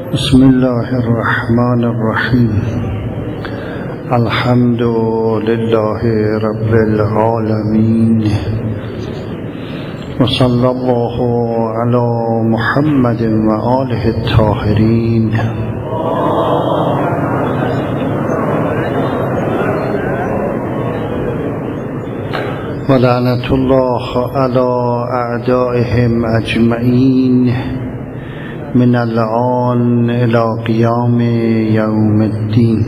بسم الله الرحمن الرحیم. الحمد لله رب العالمین و صلی الله علی محمد و آله الطاهرین. و لعنت الله علی اعدائهم اجمعین من الآن الى قیام یوم الدین.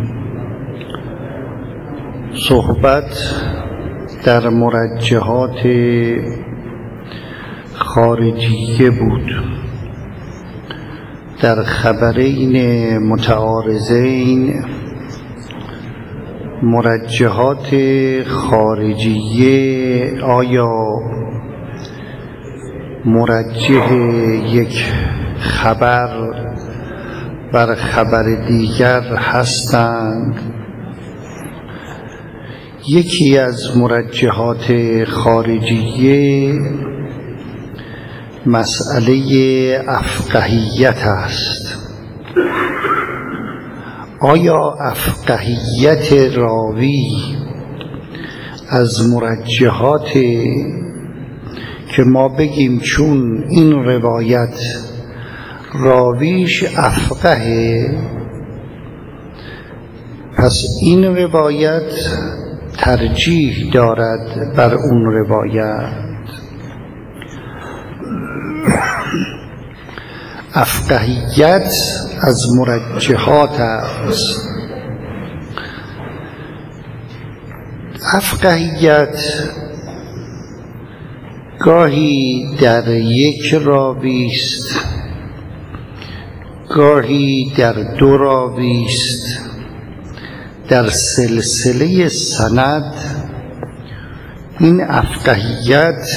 صحبت در مرجحات خارجیه بود، در خبرین متعارضین. مرجحات خارجیه آیا مرجح یک خبر بر خبر دیگر هستند؟ یکی از مرجحات خارجیه مسئله افقهیت است. آیا افقهیت راوی از مرجحات که ما بگیم چون این روایت راویش افقهه، پس این روایت ترجیح دارد بر اون روایت؟ افقهیت از مرجحات است. افقهیت گاهی در یک راوی است، گاهی در دو راوی است. در سلسله سند این افقهیت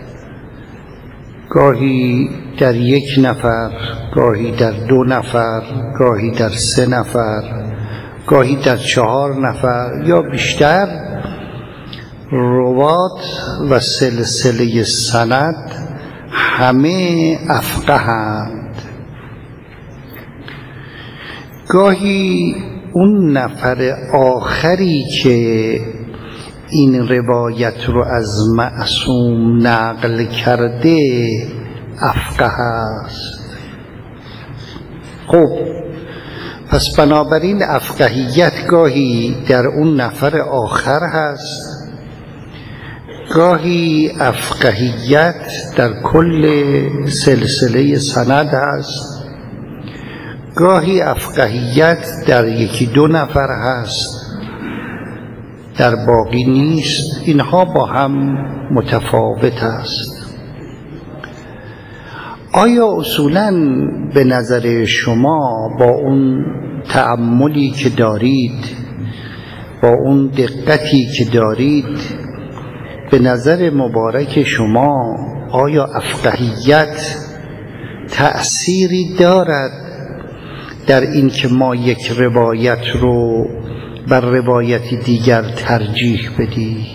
گاهی در یک نفر، گاهی در دو نفر، گاهی در سه نفر، گاهی در 4 نفر یا بیشتر روات و سلسله سند همه افقهند. گاهی اون نفر آخری که این روایت رو از معصوم نقل کرده افقه است. خب پس بنابراین افقهیت گاهی در اون نفر آخر هست، گاهی افقهیت در کل سلسله سند هست، گاهی افقهیت در 1-2 نفر هست، در باقی نیست. اینها با هم متفاوت است. آیا اصولاً به نظر شما با اون تأملی که دارید، با اون دقتی که دارید، به نظر مبارک شما آیا افقهیت تأثیری دارد در این که ما یک روایت رو بر روایت دیگر ترجیح بدیم؟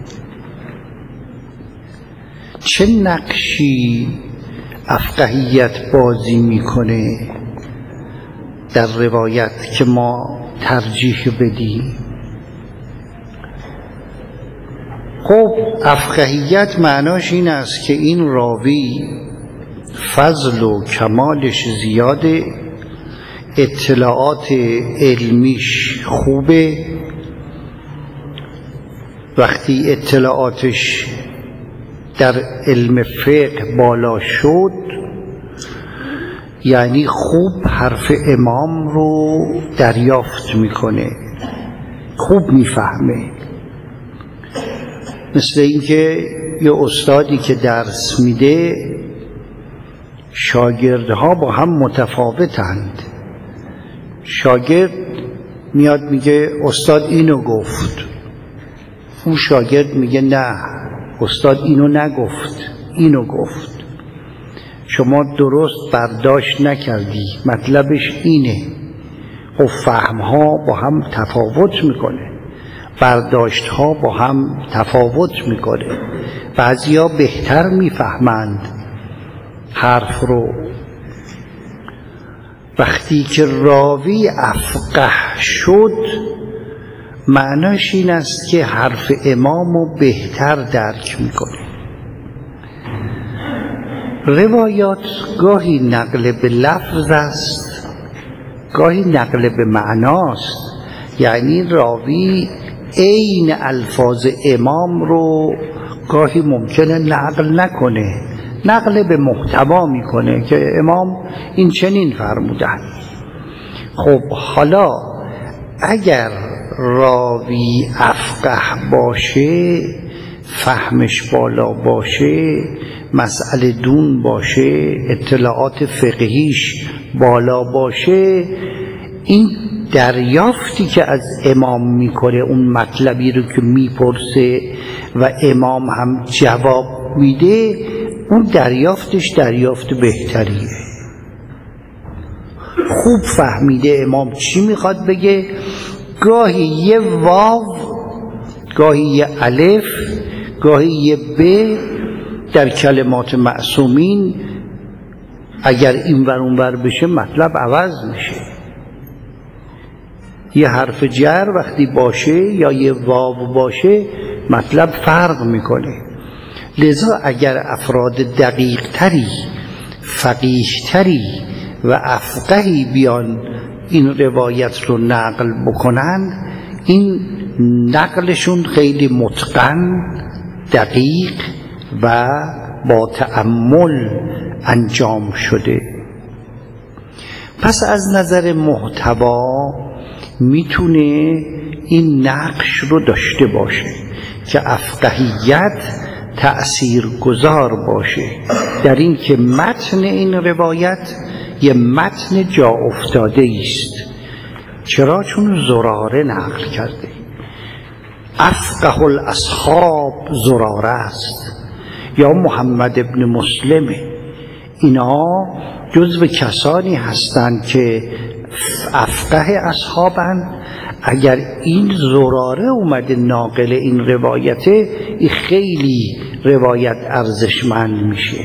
چه نقشی افقهیت بازی میکنه در روایت که ما ترجیح بدیم؟ خب افقهیت معناش این است که این راوی فضل و کمالش زیاده، اطلاعات علمیش خوبه. وقتی اطلاعاتش در علم فقه بالا شد، یعنی خوب حرف امام رو دریافت میکنه، خوب میفهمه. مثل اینکه یه استادی که درس میده، شاگردها با هم متفاوتند. شاگرد میاد میگه استاد اینو گفت، اون شاگرد میگه نه استاد اینو نگفت، اینو گفت. شما درست برداشت نکردی، مطلبش اینه. خب فهمها با هم تفاوت میکنه، برداشتها با هم تفاوت میکنه. بعضیا بهتر میفهمند حرف رو، وقتی که راوی افقه شد معناش این است که حرف امام رو بهتر درک میکنه. روایات گاهی نقل به لفظ است، گاهی نقل به معناست. یعنی راوی عین الفاظ امام رو گاهی ممکنه نقل نکنه، نقل به محتوا میکنه که امام این چنین فرمودن. خب حالا اگر راوی افقه باشه، فهمش بالا باشه، مسئله دون باشه، اطلاعات فقهیش بالا باشه، این دریافتی که از امام میکنه، اون مطلبی رو که میپرسه و امام هم جواب میده، اون دریافتش دریافت بهتریه. خوب فهمیده امام چی میخواد بگه، گاهی یه واو، گاهی یه الف، گاهی یه ب در کلمات معصومین اگر این ور اون ور بشه مطلب عوض میشه. یه حرف جر وقتی باشه یا یه واو باشه مطلب فرق میکنه. لذا اگر افراد دقیق تری، فقیه تری و افقهی بیان این روایت رو نقل بکنن، این نقلشون خیلی متقن، دقیق و با تأمل انجام شده. پس از نظر محتوا میتونه این نقش رو داشته باشه که افقهیت تأثیر گذار باشه در این که متن این روایت یه متن جا افتاده است. چرا؟ چون زراره نقل کرده. افقه الاصحاب زراره است یا محمد ابن مسلمه. اینا جزو کسانی هستند که افقه اصحابن. اگر این زراره اومده ناقل این روایته، این خیلی روایت ارزشمند میشه.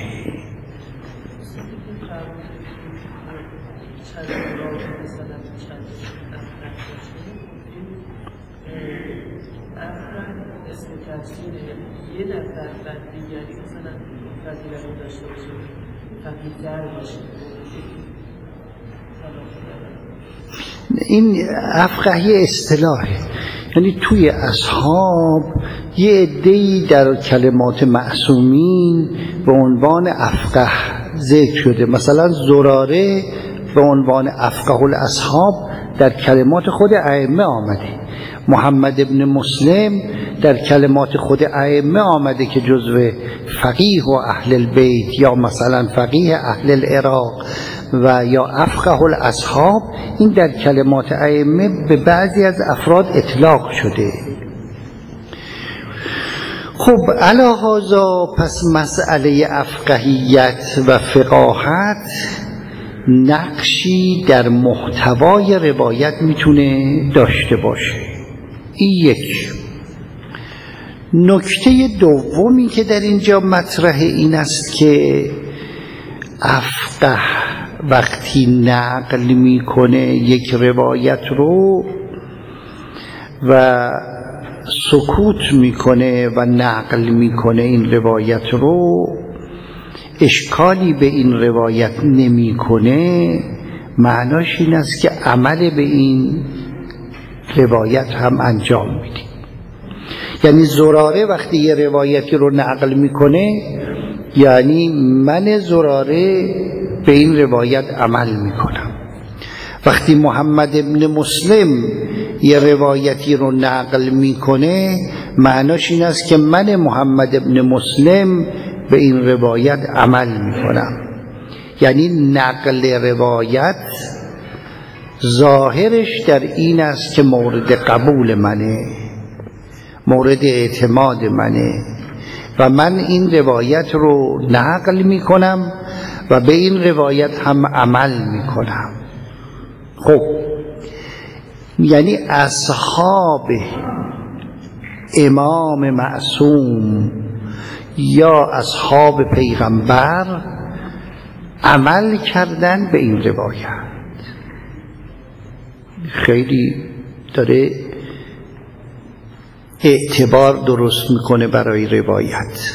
این افقهی اصطلاحه، یعنی توی اصحاب یه عده‌ای در کلمات معصومین به عنوان افقه ذکر شده. مثلا زراره به عنوان افقه الاصحاب در کلمات خود ائمه آمده. محمد ابن مسلم در کلمات خود ائمه آمده که جزو فقیه و اهل البیت یا مثلا فقیه اهل العراق و یا افقه الاصحاب. این در کلمات ائمه به بعضی از افراد اطلاق شده. خب علی هذا پس مسئله افقهیت و فقاهت نقشی در محتوای روایت میتونه داشته باشه. این یک. نکته دومی که در اینجا مطرحه این است که افقه وقتی نقل میکنه یک روایت رو و سکوت میکنه و نقل میکنه این روایت رو، اشکالی به این روایت نمیکنه، معناش این است که عمل به این روایت هم انجام میده. یعنی زراره وقتی یه روایتی رو نقل میکنه، یعنی من زراره به این روایت عمل میکنم. وقتی محمد ابن مسلم یه روایتی رو نقل میکنه، معناش این است که من محمد ابن مسلم به این روایت عمل میکنم. یعنی نقل روایت ظاهرش در این است که مورد قبول منه، مورد اعتماد منه و من این روایت رو نقل میکنم و به این روایت هم عمل میکنم. خب یعنی اصحاب امام معصوم یا اصحاب پیغمبر عمل کردن به این روایت. خیلی داره اعتبار درست میکنه برای روایت.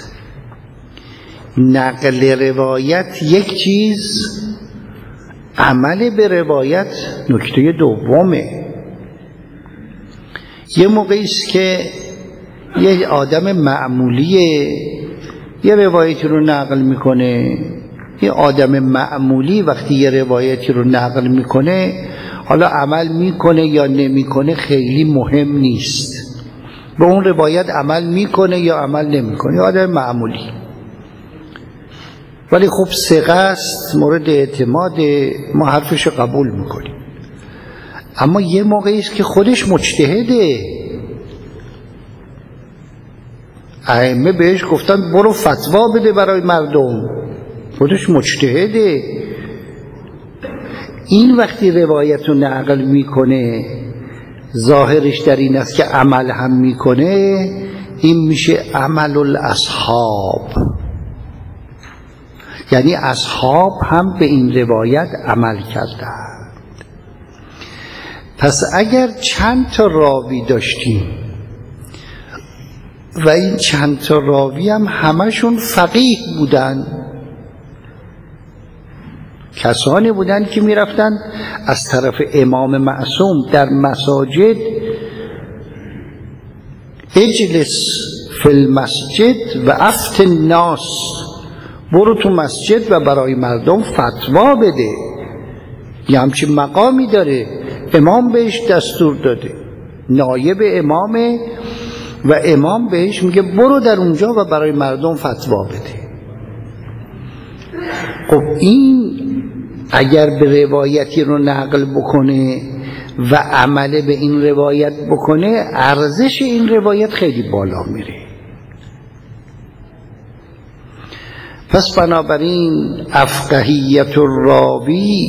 نقل روایت یک چیز، عمل به روایت نکته دومه. یه موقعی است که یه آدم معمولیه یه روایتی رو نقل میکنه، یه آدم معمولی وقتی یه روایتی رو نقل میکنه، حالا عمل میکنه یا نمیکنه خیلی مهم نیست، به اون روایت عمل میکنه یا عمل نمیکنه، یه آدم معمولی ولی خب ثقه است، مورد اعتماد، ما حرفش قبول میکنیم. اما یه موقعی است که خودش مجتهده، ائمه بهش گفتن برو فتوا بده برای مردم، خودش مجتهده. این وقتی روایت رو نقل میکنه ظاهرش در این است که عمل هم میکنه، این میشه عمل الاصحاب، یعنی اصحاب هم به این روایت عمل کردند. پس اگر چند تا راوی داشتیم و این چند تا راوی هم همشون فقیه بودن، کسانی بودن که میرفتن از طرف امام معصوم در مساجد اجلس فی المسجد و افت الناس، برو تو مسجد و برای مردم فتوا بده. یه همچین مقامی داره، امام بهش دستور داده، نایب امامه و امام بهش میگه برو در اونجا و برای مردم فتوا بده. خب این اگر به روایتی رو نقل بکنه و عمل به این روایت بکنه، ارزش این روایت خیلی بالا میره. پس بنابراین افقهیت الراوی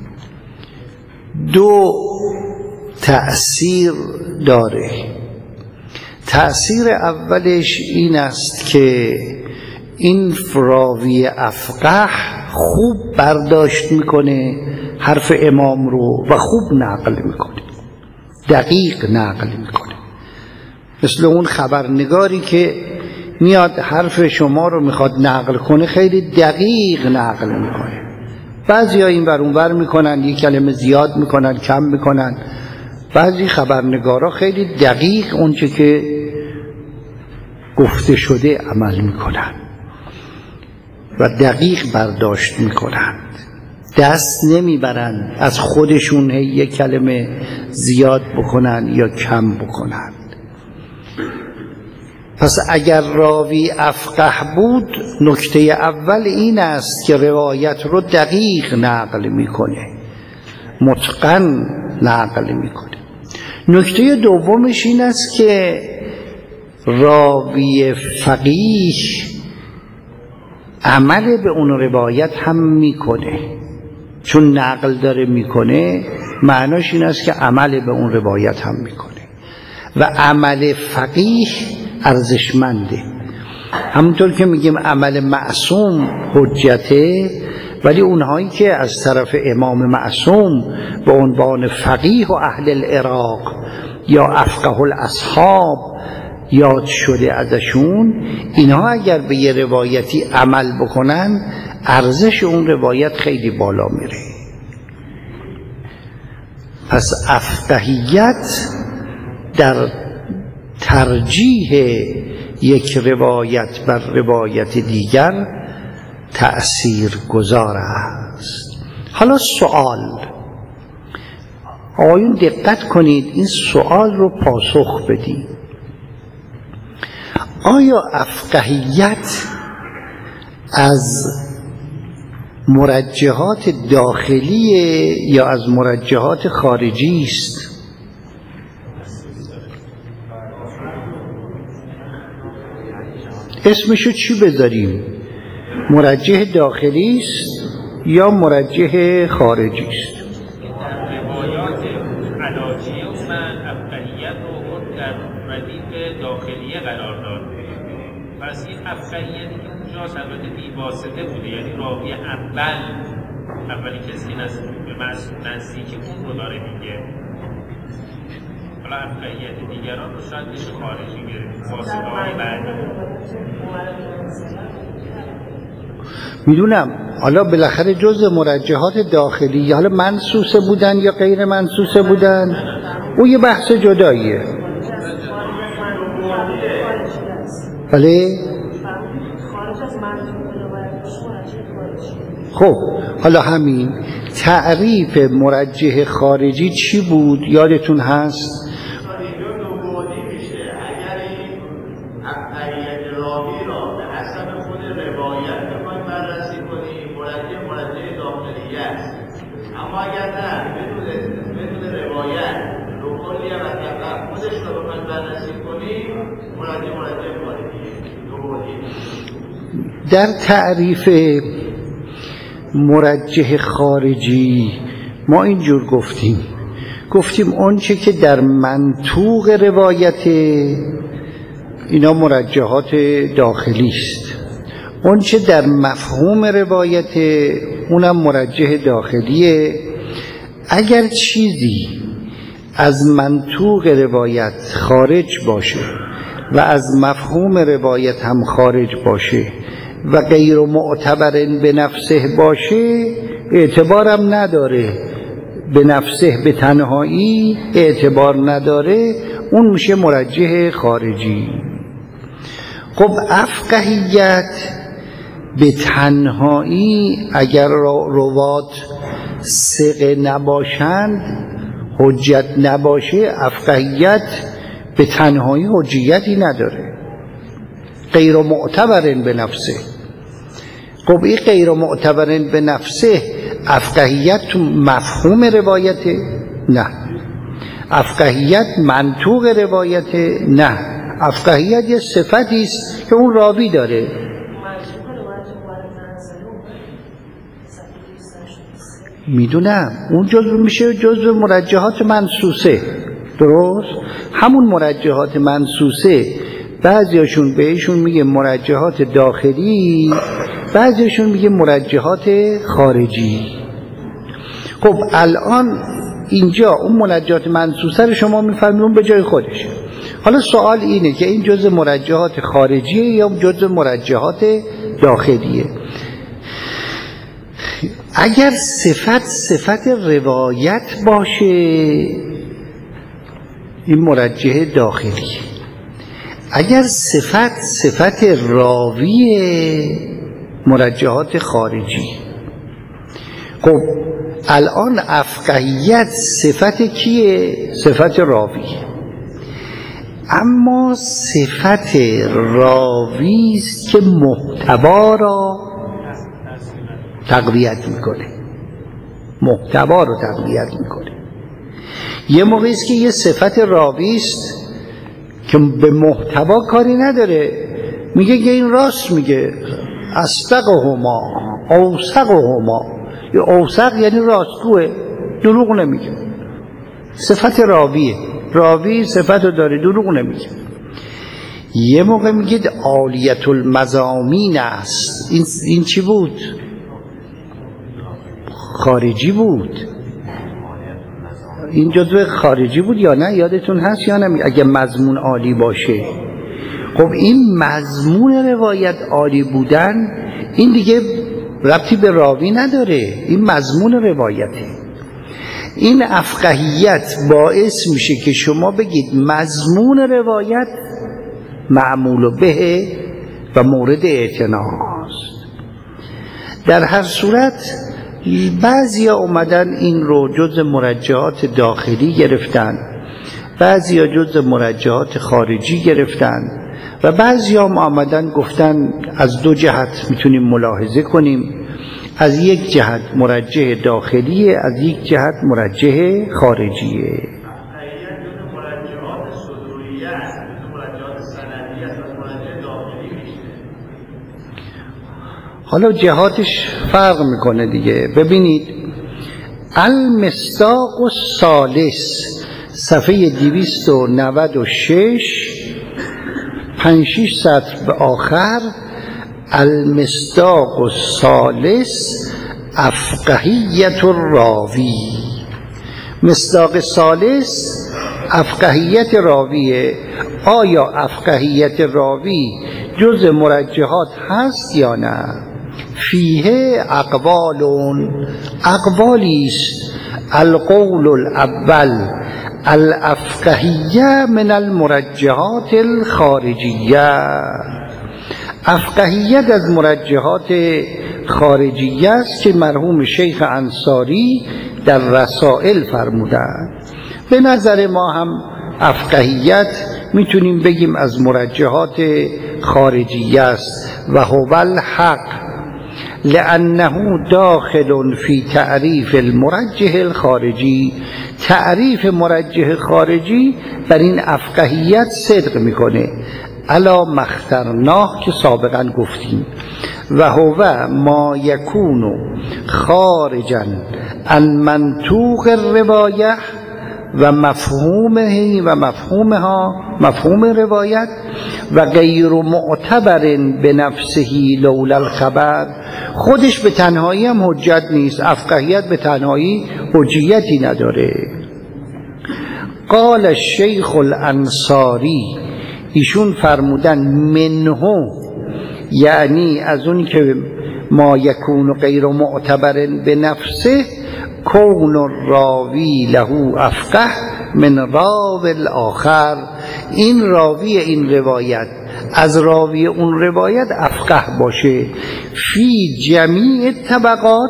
دو تأثیر داره. تأثیر اولش این است که این راوی افقه خوب برداشت میکنه حرف امام رو و خوب نقل میکنه، دقیق نقل میکنه، مثل اون خبرنگاری که میاد حرف شما رو میخواد نقل کنه خیلی دقیق نقل میکنه. بعضی ها این ور اون ور میکنن، یک کلمه زیاد میکنن کم میکنن، بعضی خبرنگارا خیلی دقیق اونچه که گفته شده عمل میکنن و دقیق برداشت میکنن، دست نمیبرن از خودشون یک کلمه زیاد بکنن یا کم بکنن. پس اگر راوی افقه بود، نکته اول این است که روایت رو دقیق نقل میکنه، متقن نقل میکنه. نکته دومش این است که راوی فقیه عمل به اون روایت هم میکنه، چون نقل داره میکنه معناش این است که عمل به اون روایت هم میکنه و عمل فقیه ارزشمنده. همونطور که میگیم عمل معصوم حجته، ولی اونهایی که از طرف امام معصوم به عنوان فقیه و اهل العراق یا افقه الاصحاب یاد شده ازشون، اینها اگر به یه روایتی عمل بکنن ارزش اون روایت خیلی بالا میره. پس افقهیت در ترجیح یک روایت بر روایت دیگر تأثیر گذار است. حالا سوال، آقایون دقت کنید این سوال رو پاسخ بدید. آیا افقهیت از مرجحات داخلی یا از مرجحات خارجی است؟ اسمشو چی بذاریم؟ مرجح داخلی است یا مرجح خارجی است؟ روایات علاجی من افقهیت رو در ردیف داخلیه قرار داد. پس این افقهیتی که اونجا البته بی واسطه بوده، یعنی راوی اولین کسی نسل نزدیک اون رو داره میگه. حالا افقهیت دیگران رو شاید بشه خارجی گرفت فاصله های بعدی. میدونم حالا بالاخره جزء مرجحات داخلی حالا منسوسه بودن یا غیر منسوسه بودن او یه بحث جداییه. بله خب حالا همین تعریف مرجح خارجی چی بود یادتون هست؟ در تعریف مرجح خارجی ما اینجور گفتیم اونچه که در منطوق روایت اینا مرجحات داخلی است، اونچه در مفهوم روایت اونم مرجح داخلیه. اگر چیزی از منطوق روایت خارج باشه و از مفهوم روایت هم خارج باشه و غیر معتبر به نفسه باشه اعتبارم نداره، به نفسه به تنهایی اعتبار نداره، اون میشه مرجح خارجی. خب افقهیت به تنهایی اگر روات ثقه نباشند حجت نباشه، افقهیت به تنهایی حجیتی نداره، غیر معتبرن به نفسه. خب این غیر معتبرن به نفسه افقهیت تو مفهوم روایته؟ نه. افقهیت منطوق روایته؟ نه. افقهیت یه صفتی است که اون راوی داره. میدونم اون میشه جزء مرجحات منسوسه، درست؟ همون مرجحات منسوسه بعضیاشون بهشون میگه مرجحات داخلی، بعضیاشون میگه مرجحات خارجی. خب الان اینجا اون مرجحات منسوسه رو شما میفهمید اون به جای خودش. حالا سوال اینه که این جزء مرجحات خارجیه یا جزء مرجحات داخلیه؟ اگر صفت روایت باشه این مرجح داخلی، اگر صفت راویه مرجحات خارجی. خب الان افقهیت صفت کیه؟ صفت راوی. اما صفت راوی است که محتوا را تقویت میکنه، محتوا رو تقویت میکنه. یه موقعی است که یه صفت راوی است که به محتوا کاری نداره، میگه که این راست میگه، اصدقهما اوثقهما، یه اوثق یعنی راستگوه، دروغ نمیگه. صفت راویه، راوی صفت رو داره، دروغ نمیگه. یه موقع میگه عالیت المضامین است، این چی بود؟ خارجی بود. این جزء خارجی بود یا نه؟ یادتون هست یا نه؟ اگه مضمون عالی باشه. خب این مضمون روایت عالی بودن این دیگه ربطی به راوی نداره، این مضمون روایته. این افقهیت باعث میشه که شما بگید مضمون روایت معمول به و مورد اعتناست. در هر صورت بعضیا اومدن این رو جزء مرجحات داخلی گرفتن، بعضیا جزء مرجحات خارجی گرفتن و بعضیا هم آمدن گفتن از دو جهت میتونیم ملاحظه کنیم، از یک جهت مرجح داخلیه، از یک جهت مرجح خارجیه. حالا جهاتش فرق میکنه دیگه. ببینید المصداق الثالث صفحه 296 5-6 سطر به آخر، المصداق الثالث افقهیت الراوی. مصداق ثالث افقهیت راویه. آیا افقهیت راوی جز مرجحات هست یا نه؟ فیه اقوالی است. القول الاول الافقهیه من المرجحات الخارجیه. افقهیت از مرجحات خارجیه است که مرحوم شیخ انصاری در رسائل فرمودند. به نظر ما هم افقهیت میتونیم بگیم از مرجحات خارجیه است و هو الحق لأنه داخل فی تعریف المرجح الخارجی. تعریف مرجح خارجی بر این افقهیت صدق میکنه، الا مخترناه که سابقا گفتیم. و هو ما یکون خارجا عن منطوق الروایه و مفهومه و مفهوم روایت و غیر معتبر به نفسه لولا الخبر. خودش به تنهایی هم حجت نیست. افقهیت به تنهایی حجیتی نداره. قال الشیخ الانصاری، ایشون فرمودن منه، یعنی از اون که ما یکون غیر معتبر به نفسه، کون الراوی له افقه من راوی الاخر. این راوی این روایت از راوی اون روایت افقه باشه. فی جمیع طبقات،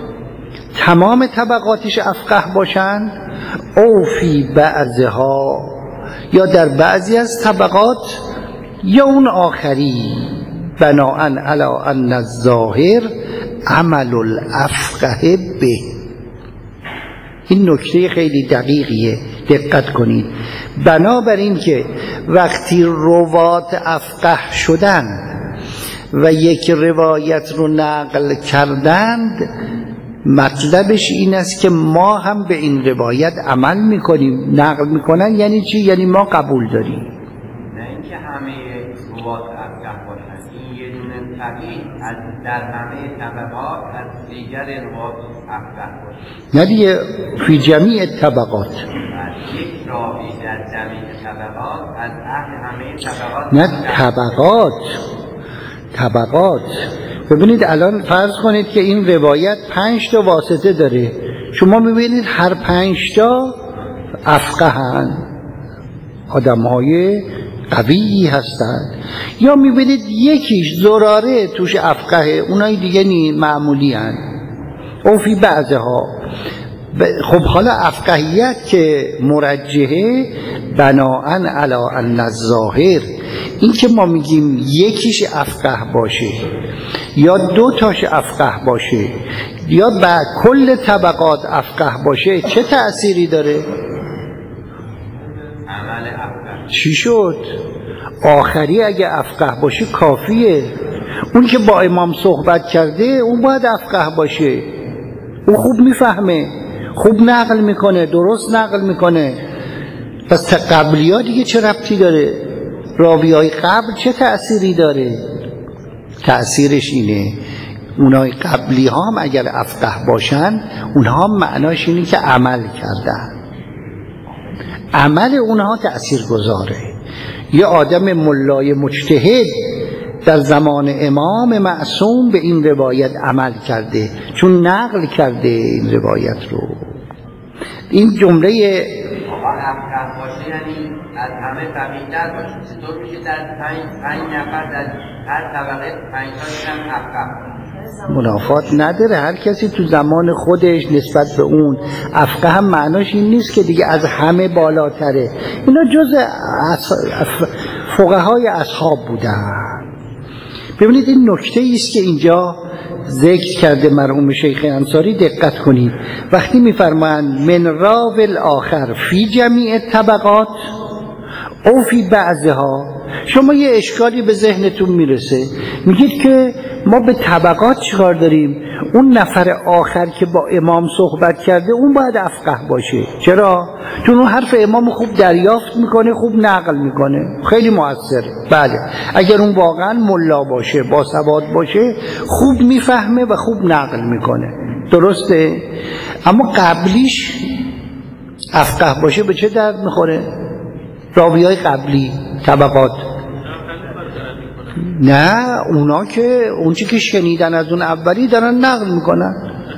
تمام طبقاتش افقه باشند. او فی بعضها، یا در بعضی از طبقات، یا اون آخری. بناءً علی ان الظاهر عمل الافقه به. این نکته خیلی دقیقیه، دقت کنید. بنابراین که وقتی روات افقه شدند و یک روایت رو نقل کردند، مطلبش این است که ما هم به این روایت عمل میکنیم. نقل میکنن یعنی چی؟ یعنی ما قبول داریم. نه اینکه همه روات افقه باشن. این یه دونه فقیه از در همه طبقات از دیگر روات افقه باشن. نه دیگه فی جمیع طبقات. یک راوی در جمیع طبقات از اهل همه طبقات. نه طبقات. ببینید الان فرض کنید که این روایت 5 تا واسطه داره. شما میبینید هر 5 تا افقه‌اند، آدم‌های قوی هستند. یا میبینید یکیش زراره توش افقهه، اونای دیگه معمولی هستند. او فی بعضها. خب حالا افقهیت که مرجحه بناءً علی ان الظاهر، این که ما میگیم یکیش افقه باشه یا 2 تاش افقه باشه یا با کل طبقات افقه باشه چه تأثیری داره؟ عمل افقه. چی شد؟ آخری اگه افقه باشه کافیه. اون که با امام صحبت کرده اون باید افقه باشه. اون خوب میفهمه، خوب نقل میکنه، درست نقل میکنه. پس قبلی ها دیگه چه ربطی داره؟ راوی های قبل چه تأثیری داره؟ تأثیرش اینه اونای قبلی ها هم اگر افقه باشن، اونها هم معناش اینه که عمل کردن. عمل اونها تأثیر گذاره. یه آدم ملای مجتهد در زمان امام معصوم به این روایت عمل کرده، چون نقل کرده این روایت رو. این جمله افقه باشه یعنی از همه فقیه‌تر باشه. چطور میشه در 5 نفر در هر طبقه 5 تاشون افقه؟ منافات نداره. هر کسی تو زمان خودش نسبت به اون افقه هم معناش این نیست که دیگه از همه بالاتره. اینا جز فقهای اصحاب بودن. ببینید این نکته ایست که اینجا ذکر کرده مرحوم شیخ انصاری. دقت کنید وقتی میفرمایند من راوی الاخر فی جمیع طبقات او فی بعضها، شما یه اشکالی به ذهنتون میرسه، میگید که ما به طبقات چیکار داریم؟ اون نفر آخر که با امام صحبت کرده اون باید افقه باشه. چرا؟ چون اون حرف امام خوب دریافت میکنه، خوب نقل میکنه، خیلی موثره. بله اگر اون واقعا ملا باشه، با سواد باشه، خوب میفهمه و خوب نقل میکنه. درسته؟ اما قبلیش افقه باشه به چه درد میخوره؟ راویای قبلی طبقات نه، اونا که اونچه که شنیدن از اون اولی دارن نقل میکنن.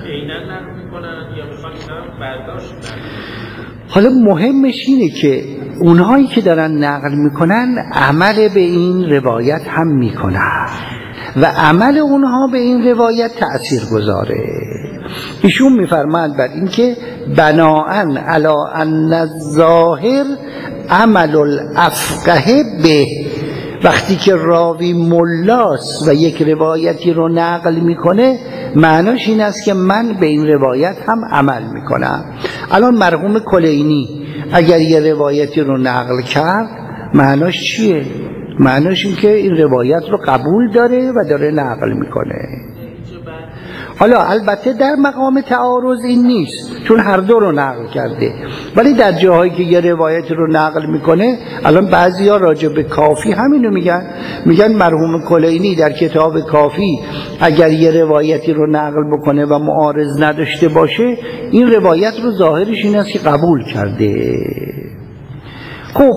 حالا مهمش اینه که اونهایی که دارن نقل میکنن عمل به این روایت هم میکنن و عمل اونها به این روایت تأثیر گذاره. ایشون میفرماند بر این که بناءً علی ان الظاهر عمل الافقه به، وقتی که راوی ملاست و یک روایتی رو نقل میکنه معناش این است که من به این روایت هم عمل میکنم. الان مرحوم کلینی اگر یه روایتی رو نقل کرد معناش چیه؟ معناش این که این روایت رو قبول داره و داره نقل میکنه. حالا البته در مقام تعارض این نیست چون هر دو رو نقل کرده، ولی در جاهایی که یه روایت رو نقل میکنه، الان بعضیا راجع به کافی همینو میگن مرحوم کلینی در کتاب کافی اگر یه روایتی رو نقل بکنه و معارض نداشته باشه این روایت رو ظاهرش این است که قبول کرده. خب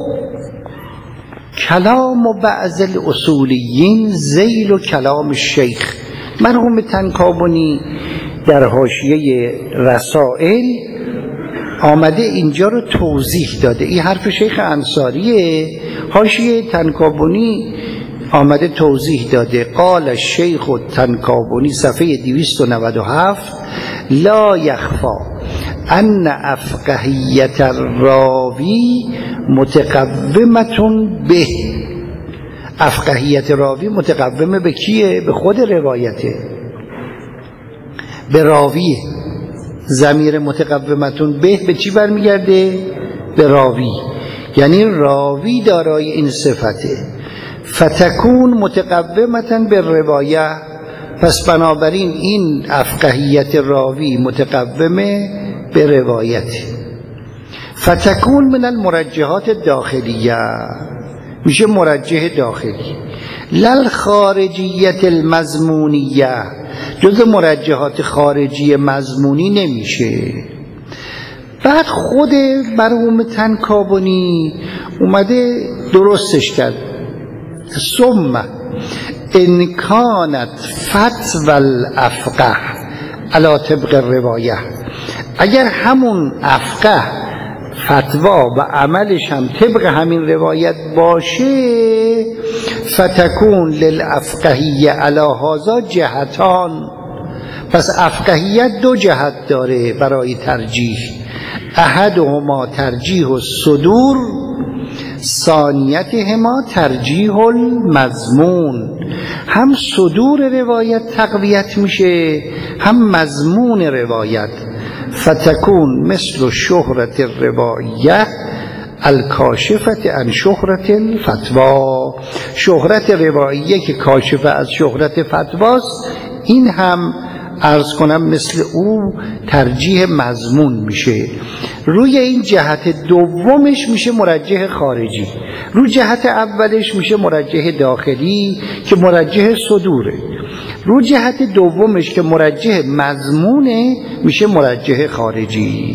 کلام بعض الاصولیین ذیل کلام الشیخ. مرحوم تنکابنی در حاشیه رسائل آمده اینجا رو توضیح داده. این حرف شیخ انصاریه، حاشیه تنکابنی آمده توضیح داده. قال الشیخ تنکابنی صفحه 297 لا یخفا ان افقهیت الراوی متقومتون به. افقهیت راوی متقومه به کیه؟ به خود روایته، به راویه. ضمیر متقومتون به چی برمیگرده؟ به راوی، یعنی راوی دارای این صفته. فتکون متقومتن به روایه، پس بنابراین این افقهیت راوی متقومه به روایت. فتکون من المرجحات داخلیه، میشه مرجح داخلی. لل خارجیت المضمونیه، جز مرجحات خارجی مضمونی نمیشه. بعد خود مرحوم تنکابنی اومده درستش کرد. ثم ان کانت فتوى الافقه علی طبق الروایه، اگر همون افقه فتوا و عملش هم طبق همین روایت باشه، فتکون للافقهیه علی هذا جهتان، پس افقهیت دو جهت داره برای ترجیح. احدهما ترجیح الصدور، ثانیتهما ترجیح المضمون. هم صدور روایت تقویت میشه هم مضمون روایت. فتکون مثل شهرت الروایه الکاشفت عن شهرت الفتوا، شهرت روایه که کاشفه از شهرت فتواست، این هم عرض کنم مثل او ترجیح مضمون میشه. روی این جهت دومش میشه مرجح خارجی، روی جهت اولش میشه مرجح داخلی که مرجح صدوره، روی جهت دومش که مرجح مضمونه میشه مرجح خارجی.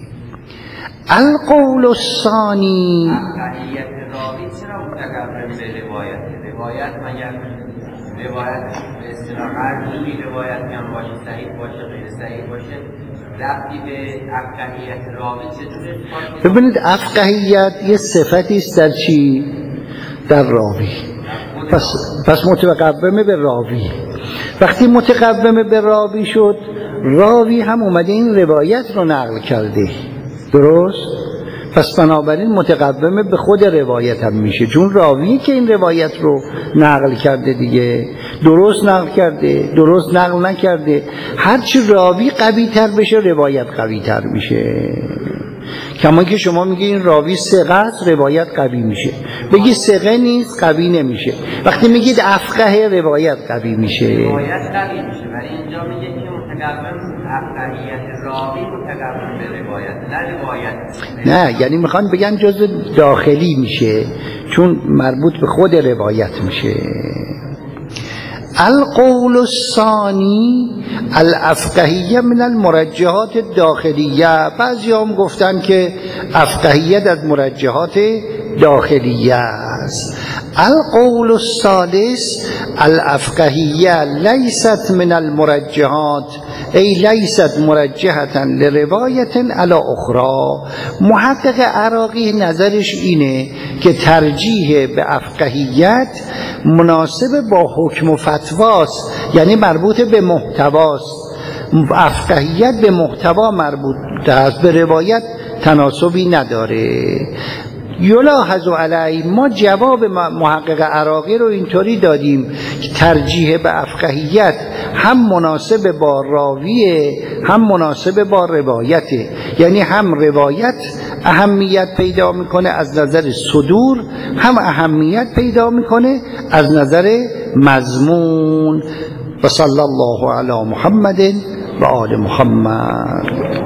القول الثانی، افقهیت راوی چرا متقوم به روایت مگر روایت به اصطلاح هر جوری روایت هم باشه، صحیح باشه غیر صحیح باشه، ربطی به افقهیت راوی چطوره؟ ببینید افقهیت یه صفتی است در چی؟ در راوی. پس متقومه به راوی. وقتی متقومه به راوی شد، راوی هم اومده این روایت رو نقل کرده، درست؟ پس بنابراین متقومه به خود روایت هم میشه، چون راوی که این روایت رو نقل کرده دیگه، درست نقل کرده، درست نقل نکرده. هرچی راوی قوی تر بشه روایت قوی تر میشه. کما که شما میگی این راوی ثقه است، روایت قوی میشه. بگی ثقه نیست، قوی نمیشه. وقتی میگید افقه، روایت قوی میشه. روایت قوی میشه، ولی اینجا میگه که متقوم افقهیت راوی متقوم به روایت، نه روایت. نه، یعنی میخوان بگن جزء داخلی میشه چون مربوط به خود روایت میشه. القول الثانی الافقهیه من المرجحات الداخلیه. بعضی هم گفتن که افقهیت از مرجحات داخلیه است. القول الثالث الافقهیه لیست من المرجحات ای لیست مرجحة لروایت علی اخرى. محقق عراقی نظرش اینه که ترجیح به افقهیت مناسب با حکم و فتواست، یعنی مربوط به محتواست. افقهیت به محتوا مربوط است، به روایت تناسبی نداره. یلاحظ علی، ما جواب محقق عراقی رو اینطوری دادیم که ترجیح به افقهیت هم مناسب با راویه هم مناسب با روایته، یعنی هم روایت اهمیت پیدا میکنه از نظر صدور، هم اهمیت پیدا میکنه از نظر مضمون. و صلی الله علی محمد و آل محمد.